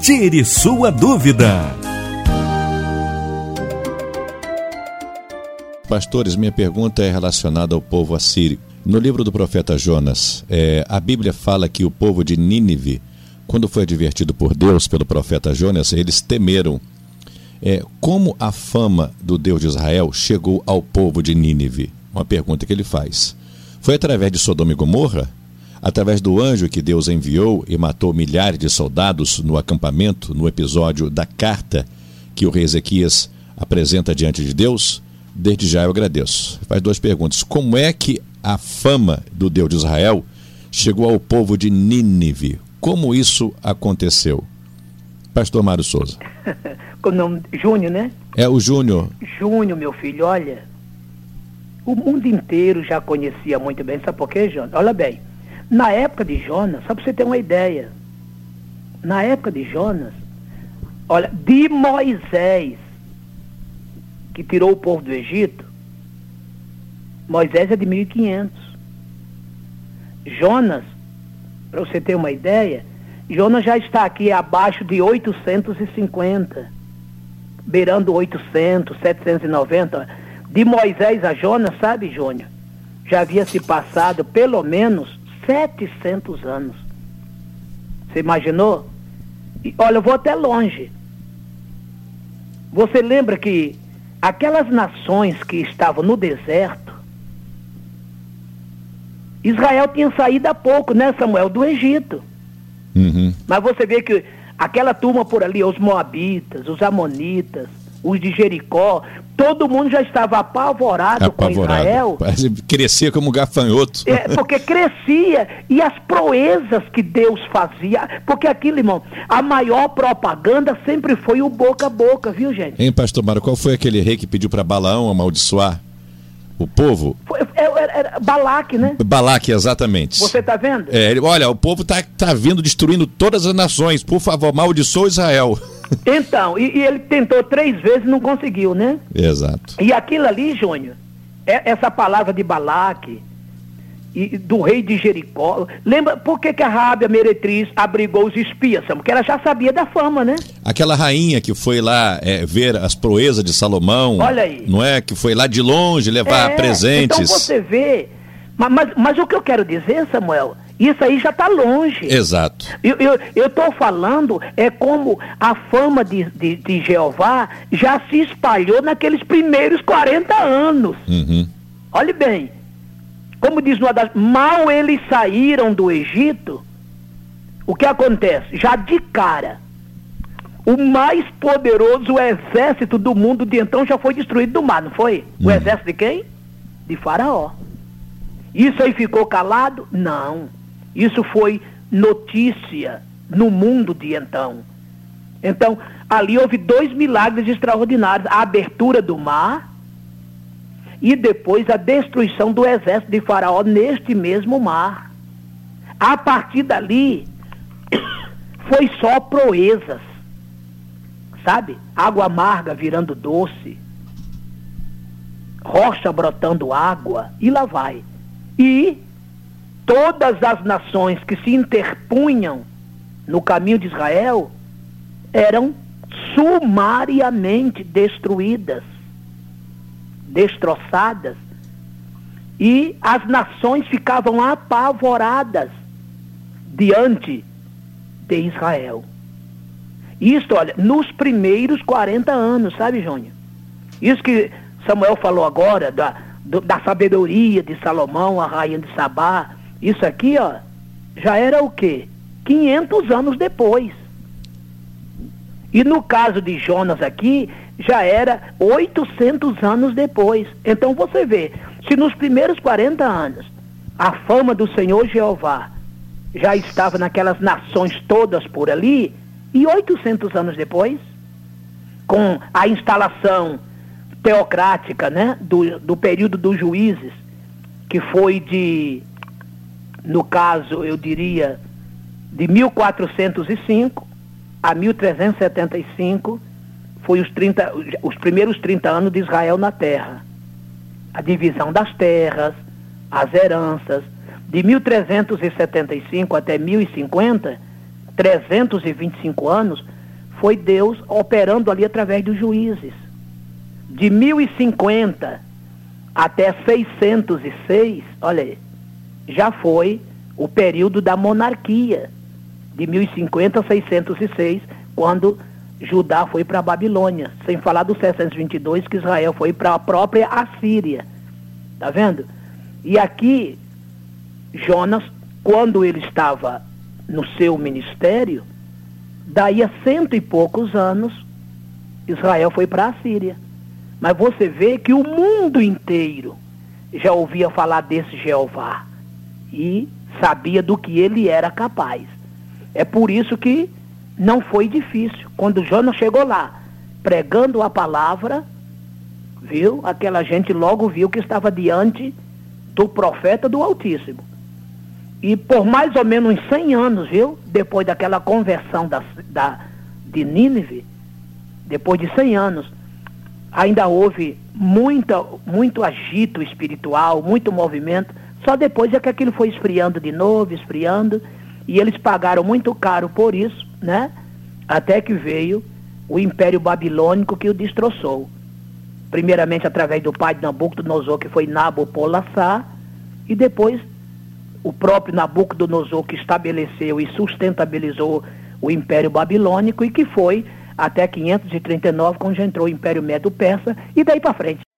Tire sua dúvida. Pastores, minha pergunta é relacionada ao povo assírio. No livro do profeta Jonas, a Bíblia fala que o povo de Nínive, quando foi advertido por Deus, pelo profeta Jonas, eles temeram. Como a fama do Deus de Israel chegou ao povo de Nínive? Uma pergunta que ele faz. Foi através de Sodoma e Gomorra? Através do anjo que Deus enviou e matou milhares de soldados no acampamento, no episódio da carta que o rei Ezequias apresenta diante de Deus? Desde já eu agradeço. Faz duas perguntas. Como é que a fama do Deus de Israel chegou ao povo de Nínive? Como isso aconteceu? Pastor Mário Souza. Com o nome Júnior, né? É o Júnior. Júnior, meu filho, olha, o mundo inteiro já conhecia muito bem. Sabe por quê, Jonas? Olha bem, na época de Jonas, só para você ter uma ideia, na época de Jonas, olha, de Moisés, que tirou o povo do Egito, Moisés é de 1500. Jonas, para você ter uma ideia, Jonas já está aqui abaixo de 850, beirando 800, 790. De Moisés a Jonas, sabe, Júnior? Já havia se passado pelo menos 700 anos. Você imaginou? E, olha, eu vou até longe. Você lembra que aquelas nações que estavam no deserto, Israel tinha saído há pouco, né, Samuel, do Egito. Uhum. Mas você vê que aquela turma por ali, os moabitas, os amonitas, os de Jericó, todo mundo já estava apavorado com Israel. Crescia como gafanhoto. Porque crescia, e as proezas que Deus fazia, porque aquilo, irmão, a maior propaganda sempre foi o boca a boca, viu, gente? Hein, pastor Mário, qual foi aquele rei que pediu para Balaão amaldiçoar o povo? Era Balaque, né? Balaque, exatamente. Você está vendo? Olha, o povo tá vindo destruindo todas as nações, por favor, amaldiçoa Israel. Então, e ele tentou 3 vezes e não conseguiu, né? Exato. E aquilo ali, Júnior, essa palavra de Balaque, e do rei de Jericó, lembra por que a Raabe, a meretriz, abrigou os espias? Porque ela já sabia da fama, né? Aquela rainha que foi lá ver as proezas de Salomão, olha aí, não é? Que foi lá de longe levar presentes. Então você vê, mas o que eu quero dizer, Samuel, isso aí já está longe. Exato. Eu estou falando, como a fama de Jeová já se espalhou naqueles primeiros 40 anos. Uhum. Olhe bem, como diz no Adagio, mal eles saíram do Egito, o que acontece? Já de cara, o mais poderoso exército do mundo de então já foi destruído do mar, não foi? O exército de quem? De Faraó. Isso aí ficou calado? Não. Isso foi notícia no mundo de então. Então, ali houve 2 milagres extraordinários. A abertura do mar e depois a destruição do exército de Faraó neste mesmo mar. A partir dali, foi só proezas. Sabe? Água amarga virando doce. Rocha brotando água. E lá vai. E todas as nações que se interpunham no caminho de Israel eram sumariamente destruídas, destroçadas, e as nações ficavam apavoradas diante de Israel. Isso, olha, nos primeiros 40 anos, sabe, Júnior? Isso que Samuel falou agora, da sabedoria de Salomão, a rainha de Sabá, isso aqui, ó, já era o quê? 500 anos depois. E no caso de Jonas aqui, já era 800 anos depois. Então você vê, se nos primeiros 40 anos a fama do Senhor Jeová já estava naquelas nações todas por ali, e 800 anos depois, com a instalação teocrática, né, do período dos juízes, que foi no caso, eu diria, de 1405 a 1375, foi os primeiros 30 anos de Israel na terra. A divisão das terras, as heranças. De 1375 até 1050, 325 anos, foi Deus operando ali através dos juízes. De 1050 até 606, olha aí, já foi o período da monarquia. De 1050 a 606, quando Judá foi para a Babilônia. Sem falar do 722, que Israel foi para a própria Assíria. Tá vendo? E aqui, Jonas, quando ele estava no seu ministério, daí a 100 e poucos anos, Israel foi para a Assíria. Mas você vê que o mundo inteiro já ouvia falar desse Jeová e sabia do que ele era capaz. É por isso que não foi difícil. Quando Jonas chegou lá, pregando a palavra, viu? Aquela gente logo viu que estava diante do profeta do Altíssimo. E por mais ou menos uns 100 anos, viu? Depois daquela conversão de Nínive, depois de 100 anos, ainda houve muito agito espiritual, muito movimento. Só depois é que aquilo foi esfriando de novo, esfriando, e eles pagaram muito caro por isso, né? Até que veio o Império Babilônico que o destroçou. Primeiramente através do pai de Nabucodonosor, que foi Nabopolassar, e depois o próprio Nabucodonosor que estabeleceu e sustentabilizou o Império Babilônico, e que foi até 539, quando já entrou o Império Medo-Persa, e daí para frente.